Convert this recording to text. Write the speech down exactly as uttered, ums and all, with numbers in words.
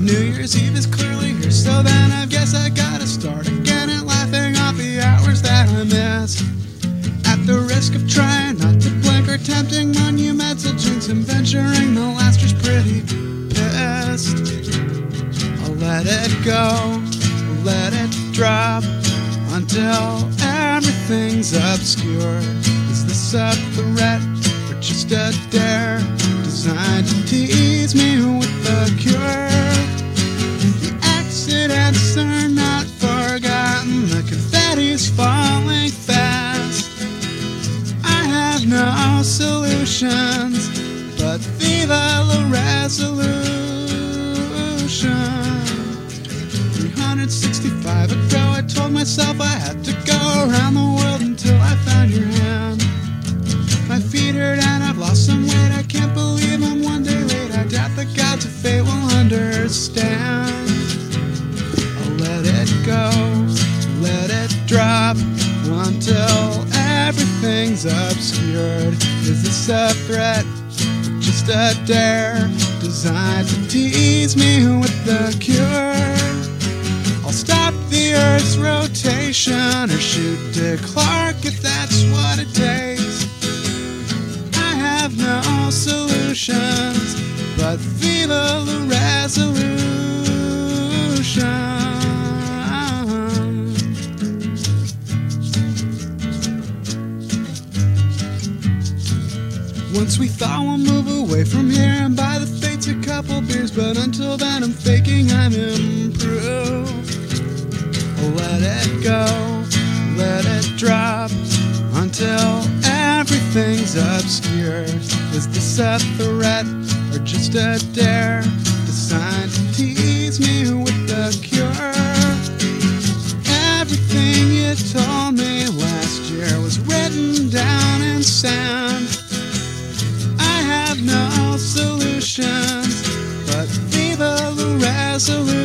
New Year's Eve is clearly here, so then I guess I gotta start again and laughing off the hours that I missed. At the risk of trying not to blink or tempting monumental jinx and venturing the last year's pretty pissed. I'll let it go, let it drop until everything's obscure. Is this a threat or just a dare designed to tease me with the cure? The accidents are not forgotten, the confetti's falling fast. I have no solutions, but viva la resolution. three hundred sixty-five ago I told myself I had to go around the world until I found your hand. My feet hurt and I've lost some weight, I can't believe I'm one day late. I doubt the gods of fate will understand. I'll let it go, let it drop until everything's obscured. Is this a threat or just a dare designed to tease me with the cure? I'll stop the Earth's rotation or shoot Dick Clark if that's what it takes. I have no solutions, but viva la resolution. Once we thought we'll move away from here and buy the fates a couple beers, but until then I'm faking I'm improved. Let it go, let it drop until everything's obscured. Is this a threat or just a dare designed to tease me with the cure? Everything you told me last year was written down in sand. I have no solutions, but viva la resolution.